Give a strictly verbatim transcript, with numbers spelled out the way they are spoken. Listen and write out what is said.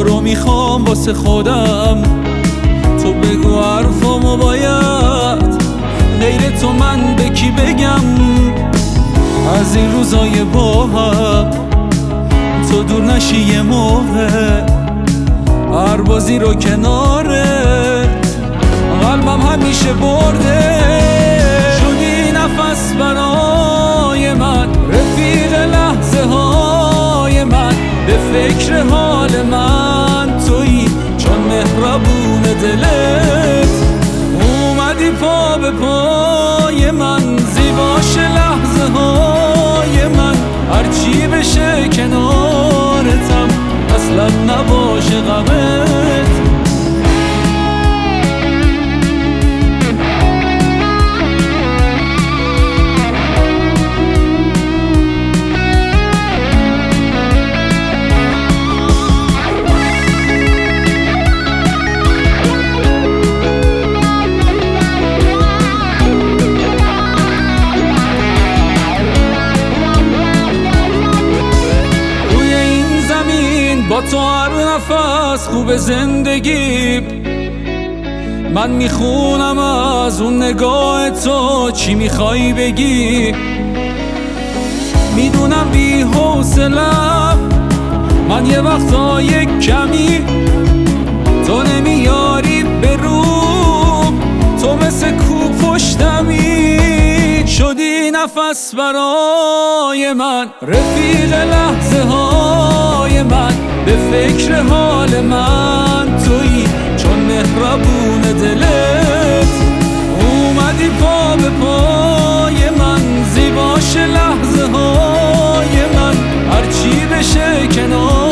رو میخوام واسه خودم، تو بگو حرفامو باید غیر تو من به کی بگم. از این روزای با هم تو دور نشی یه موقع، هر بازی رو کنارت قلبم همیشه برده. شدی نفس برای من، رفیق لحظه های من، به فکر حال من تویی چون مهربون دلت. اومدی پا به پای من، زیباش لحظه های من، هرچی بشه کنارتم اصلا نباشه غمت. با تو هر نفس خوب زندگی، من میخونم از اون نگاه تو چی میخوای بگی. میدونم بی حوصله‌ام من یه وقتا یک کمی، تو نمیاری به روم، تو مثل کو پشتمی. شدی نفس برای من، رفیق لحظه های من، به فکر حال من تویی چون مهربون دلت. اومدی پا به پای من، زیباش لحظه های من، هرچی بشه کنار